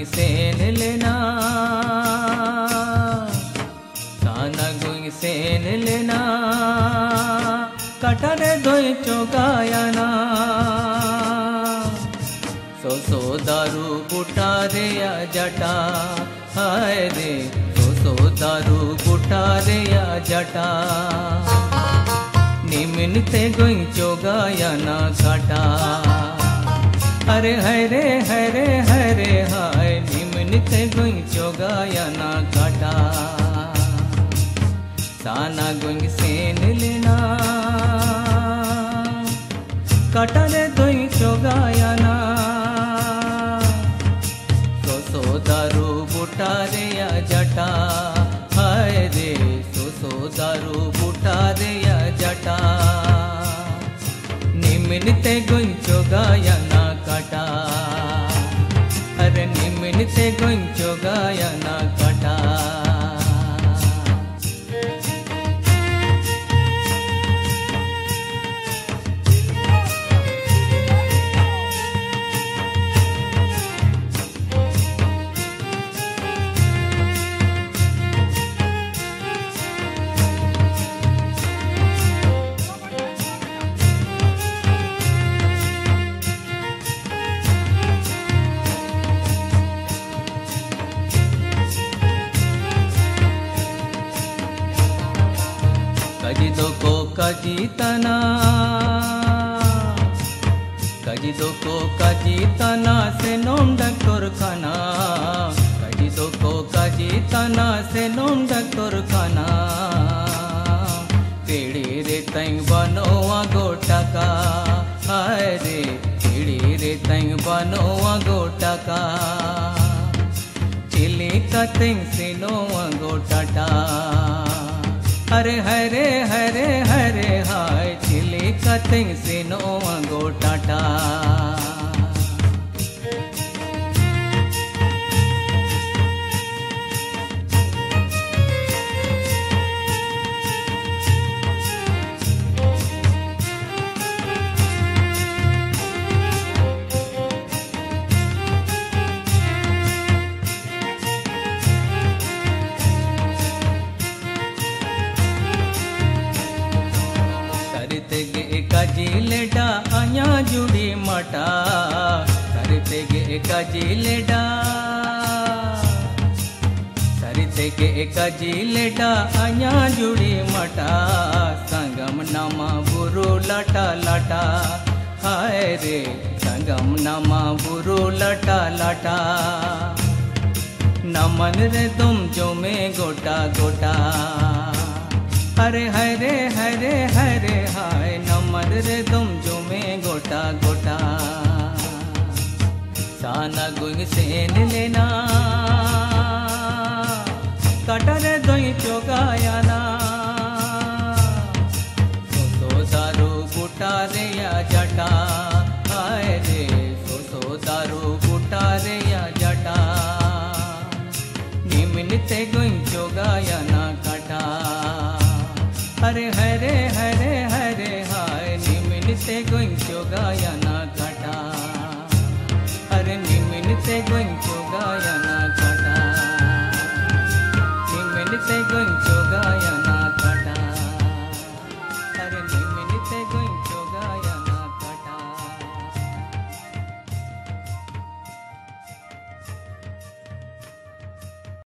sen lena sana gung sen lena katare doi chogayana so daru butare ya jata haय रे so daru butare ya jata निमिनते गोई चोगायना घाटा अरे हरे हरे हरे हाय निमिनते गोई चोगायना घाटा साना गोई सेन लेना कटरे दोई चोगायना सो दारू बुटारे या जटा हाय रे सो दारू बुटारे या जटा निमिनते गुंचो गायना काटा अरे निमिनते गुंचो गायना काटा कजिदो को कजितना कजिदो को कजितना से नोम डक्टर खाना कजिदो को कजितना से नोम डक्टर खाना पीड़ी रे तंग बनोआ गोटका हाय रे पीड़ी रे तंग बनोआ गोटका चिली कतिंग से नोआ गोटाटा अरे हरे हरे हरे हाय चिली कतिंग सिनो गोटाटा काजिलेडा आया जुड़ी मटा करते गे काजिलेडा करते गे काजिलेडा आया जुड़ी मटा संगम नामा बुरु लटा लटा हाय रे संगम नामा बुरु लटा लटा नमन रे तुम जो में गोटा गोटा अरे हरे हरे हरे हाय नमन रे तुम जो में गोटा गोटा साना गुंग सेन लेना कटरे दोई चोगायना सो दारू बुटारे या जटा हाय रे सो दारू बुटारे या जटा निमिनते गुंग चोगायना कटा अरे हरे हरे हरे हाय निमिनते गुंचो गायना घटा अरे निमिनते गुंचो गायना घटा निमिनते गुंचो